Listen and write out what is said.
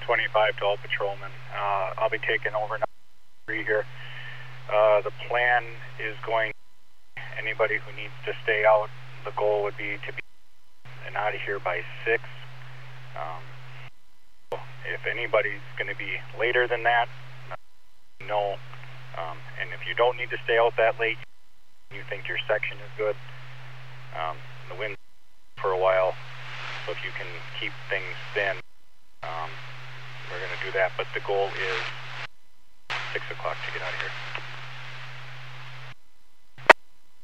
25 to all patrolmen. I'll be taking over now. Here. The plan is going. Anybody who needs to stay out, the goal would be to be out of here by 6. If anybody's going to be later than that, no. And if you don't need to stay out that late, you think your section is good, the wind for a while, so if you can keep things thin, we're going to do that, but the goal is 6 o'clock to get out of here.